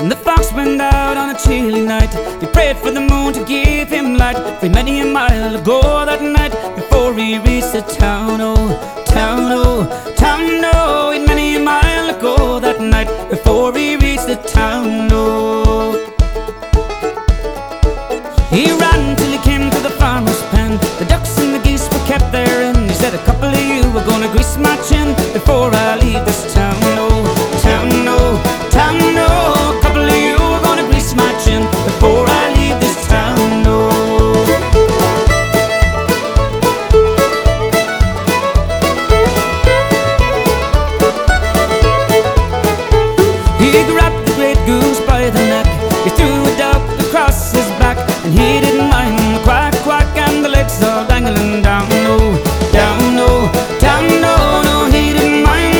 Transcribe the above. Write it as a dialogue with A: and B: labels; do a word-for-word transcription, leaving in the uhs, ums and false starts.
A: And the fox went out on a chilly night. He prayed for the moon to give him light, for many a mile ago that night, before he reached the town, oh, town, oh, town, oh.